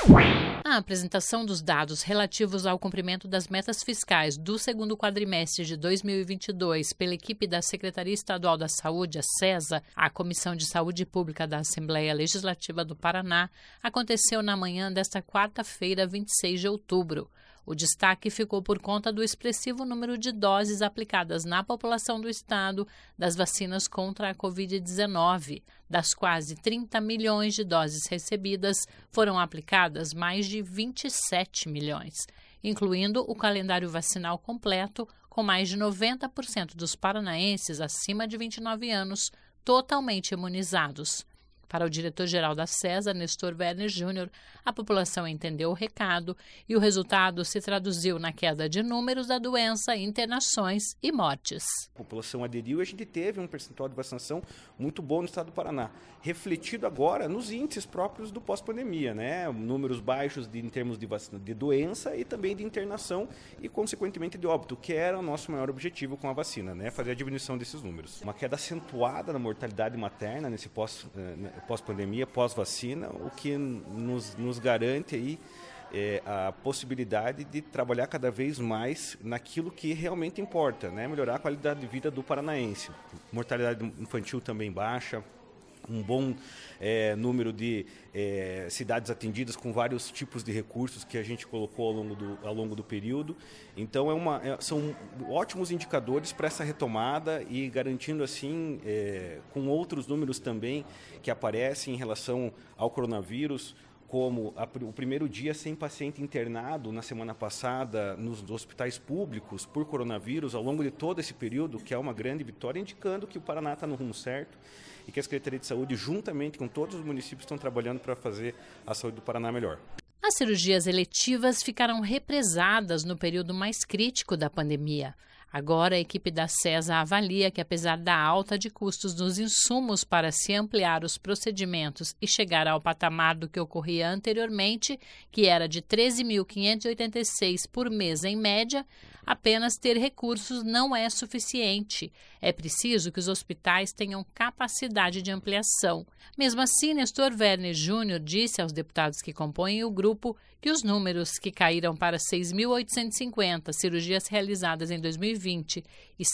A apresentação dos dados relativos ao cumprimento das metas fiscais do segundo quadrimestre de 2022 pela equipe da Secretaria Estadual da Saúde, a SESA, a Comissão de Saúde Pública da Assembleia Legislativa do Paraná, aconteceu na manhã desta quarta-feira, 26 de outubro. O destaque ficou por conta do expressivo número de doses aplicadas na população do estado das vacinas contra a Covid-19. Das quase 30 milhões de doses recebidas, foram aplicadas mais de 27 milhões, incluindo o calendário vacinal completo, com mais de 90% dos paranaenses acima de 29 anos totalmente imunizados. Para o diretor-geral da SESA, Nestor Werner Júnior, a população entendeu o recado e o resultado se traduziu na queda de números da doença, internações e mortes. A população aderiu e a gente teve um percentual de vacinação muito bom no estado do Paraná, refletido agora nos índices próprios do pós-pandemia, né? Números baixos em termos de doença e também de internação e, consequentemente, de óbito, que era o nosso maior objetivo com a vacina, né? Fazer a diminuição desses números. Uma queda acentuada na mortalidade materna nesse pós-pandemia, pós-vacina, o que nos garante aí a possibilidade de trabalhar cada vez mais naquilo que realmente importa, né? Melhorar a qualidade de vida do paranaense. Mortalidade infantil também baixa, um bom número de cidades atendidas com vários tipos de recursos que a gente colocou ao longo do período. Então são ótimos indicadores para essa retomada e garantindo assim, com outros números também que aparecem em relação ao coronavírus, como o primeiro dia sem paciente internado na semana passada nos hospitais públicos por coronavírus ao longo de todo esse período, que é uma grande vitória, indicando que o Paraná está no rumo certo e que a Secretaria de Saúde, juntamente com todos os municípios, estão trabalhando para fazer a saúde do Paraná melhor. As cirurgias eletivas ficaram represadas no período mais crítico da pandemia. Agora, a equipe da SESA avalia que, apesar da alta de custos dos insumos para se ampliar os procedimentos e chegar ao patamar do que ocorria anteriormente, que era de 13.586 por mês em média, apenas ter recursos não é suficiente. É preciso que os hospitais tenham capacidade de ampliação. Mesmo assim, Nestor Werner Júnior disse aos deputados que compõem o grupo que os números que caíram para 6.850 cirurgias realizadas em 2020 e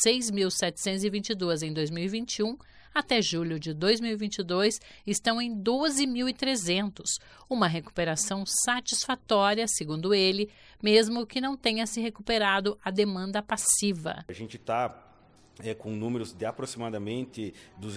6.722 em 2021, até julho de 2022, estão em 12.300, uma recuperação satisfatória, segundo ele, mesmo que não tenha se recuperado a demanda passiva. A gente está com números de aproximadamente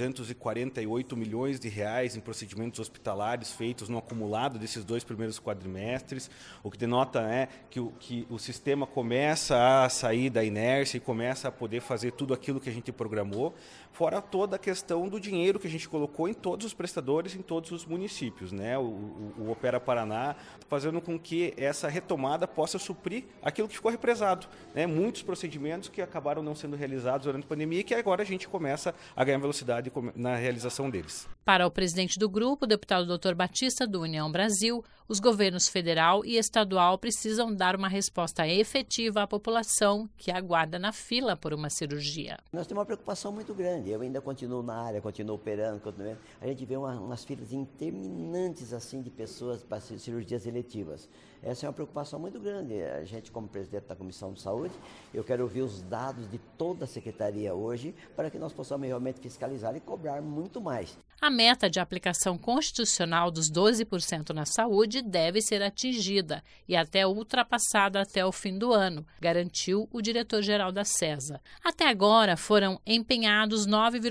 248 milhões de reais em procedimentos hospitalares feitos no acumulado desses 2 primeiros quadrimestres, o que denota que o sistema começa a sair da inércia e começa a poder fazer tudo aquilo que a gente programou, fora toda a questão do dinheiro que a gente colocou em todos os prestadores, em todos os municípios, né? O Opera Paraná, fazendo com que essa retomada possa suprir aquilo que ficou represado, né? Muitos procedimentos que acabaram não sendo realizados durante a pandemia e que agora a gente começa a ganhar velocidade na realização deles. Para o presidente do grupo, o deputado Dr. Batista, do União Brasil, os governos federal e estadual precisam dar uma resposta efetiva à população que aguarda na fila por uma cirurgia. Nós temos uma preocupação muito grande. Eu ainda continuo na área, continuo operando. A gente vê umas filas interminantes assim, de pessoas para cirurgias eletivas. Essa é uma preocupação muito grande. A gente, como presidente da Comissão de Saúde, eu quero ouvir os dados de toda a Secretaria hoje para que nós possamos realmente fiscalizar e cobrar muito mais. A meta de aplicação constitucional dos 12% na saúde deve ser atingida e até ultrapassada até o fim do ano, garantiu o diretor-geral da SESA. Até agora foram empenhados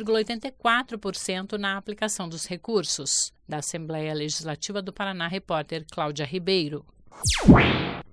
9,84% na aplicação dos recursos. Da Assembleia Legislativa do Paraná, repórter Cláudia Ribeiro.